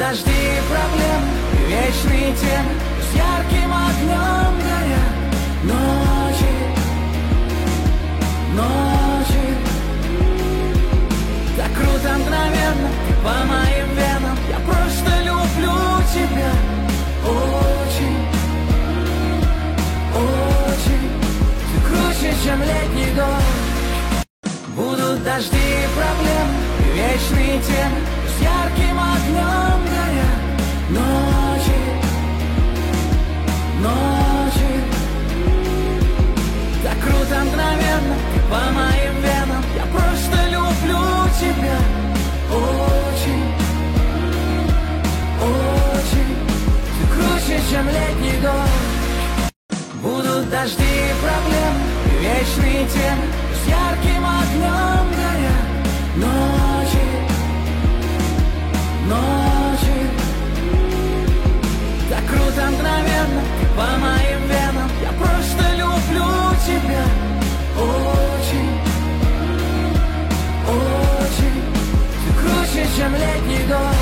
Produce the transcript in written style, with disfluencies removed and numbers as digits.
дожди и проблемы, и вечные темы с ярким огнем горят. Ночи, ночи, так круто мгновенно, по моим венам. Я просто люблю тебя очень, очень. Ты круче, чем летний дождь. Будут дожди и проблемы, и вечные темы с ярким огнем горят. Ночи, ночи, так круто мгновенно, по моим венам. Я просто люблю тебя очень, очень. Ты круче, чем летний дождь. Будут дожди и проблемы, и вечные темы с ярким огнем горят. Ночи, ночи, так круто мгновенно, по моим венам. Я просто люблю тебя очень, очень. Ты круче, чем летний дождь.